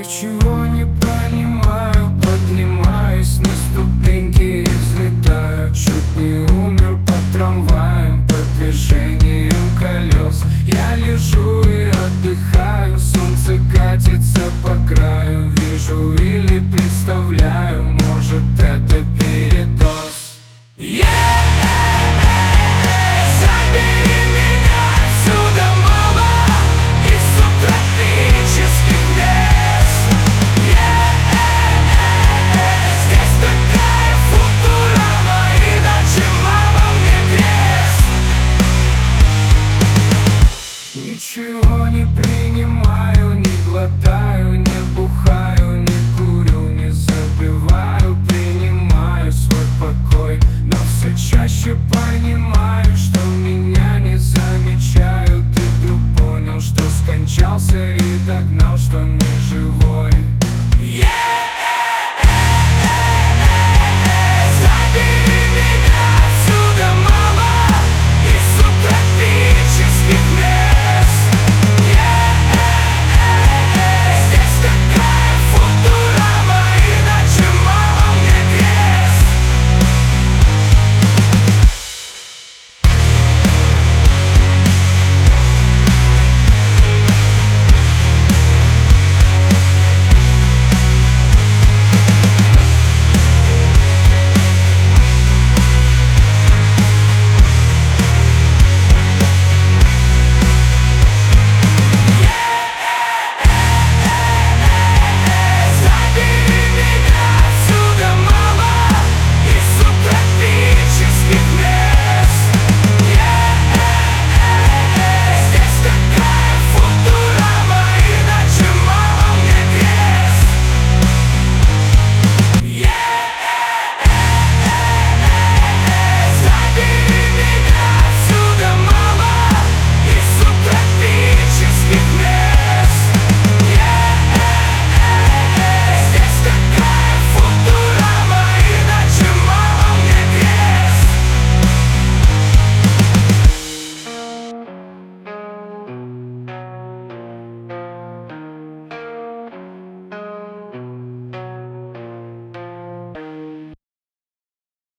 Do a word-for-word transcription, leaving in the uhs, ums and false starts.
Ничего не понимаю, поднимаюсь на ступеньки и взлетаю. Чуть не умер под трамваем, под движением колес. Я лежу и отдыхаю, солнце катится по краю. Вижу или представляю, может это передоз. Yeah! Ничего не принимаю, не глотаю, не бухаю, не курю, не забываю, принимаю свой покой. Но все чаще понимаю, что меня не замечают. И вдруг понял, что скончался.